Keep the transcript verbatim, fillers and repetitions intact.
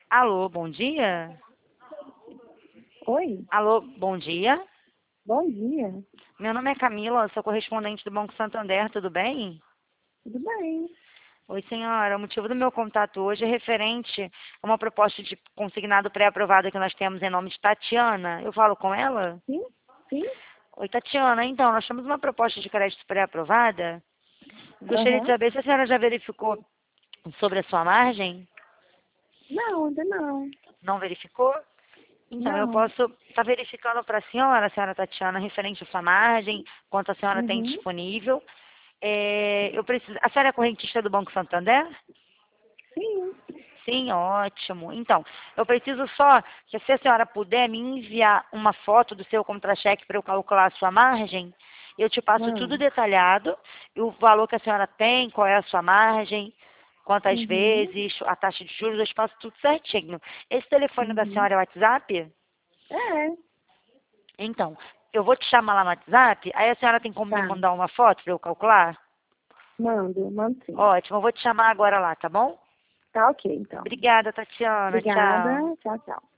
Alô, bom dia? Oi, Alô, bom dia? bom dia. Meu nome é Camila, sou correspondente do Banco Santander, tudo bem? Tudo bem? Oi, senhora. O motivo do meu contato hoje é referente a uma proposta de consignado pré-aprovado que nós temos em nome de Tatiana. Eu falo com ela? Sim? Sim? Oi, Tatiana. Então, nós temos uma proposta de crédito pré-aprovada. Gostaria de Aham. saber se a senhora já verificou sobre a sua margem. Não, ainda não. Não verificou? Então, eu Não. posso estar verificando para a senhora, a senhora Tatiana, referente à sua margem, quanto a senhora tem Uhum. disponível. É, eu preciso. A senhora é correntista do Banco Santander? Sim. Sim, ótimo. Então, eu preciso só que se a senhora puder me enviar uma foto do seu contra-cheque para eu calcular a sua margem, eu te passo tudo Não. detalhado, e o valor que a senhora tem, qual é a sua margem, quantas Uhum. vezes, a taxa de juros, eu te passo tudo certinho. Esse telefone da Uhum. senhora é o WhatsApp? É, Então, eu vou te chamar lá no WhatsApp, aí a senhora tem como me tá. mandar uma foto para eu calcular? Mando, mando sim. Ótimo, eu vou te chamar agora lá, tá bom? Tá ok, então. Obrigada, Tatiana. Obrigada. Tchau. Tchau, tchau.